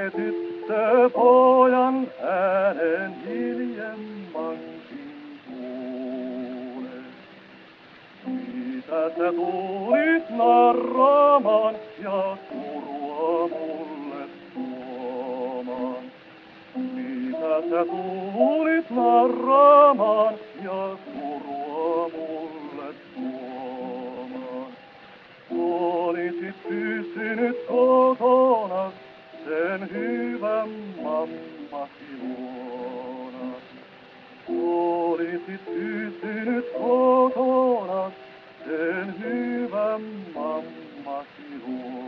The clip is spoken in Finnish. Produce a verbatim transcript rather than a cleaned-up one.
tyttöpojan äänen hiljemmankin kuulen. Mitä sä tulit narraamaan ja surua mulle tuomaan? Mitä sä tulit narraamaan ja surua mulle tuomaan? Olisit pysynyt kotona sen hyvän mammasi luona. Olisit pysynyt kotona sen hyvän mammasi luona.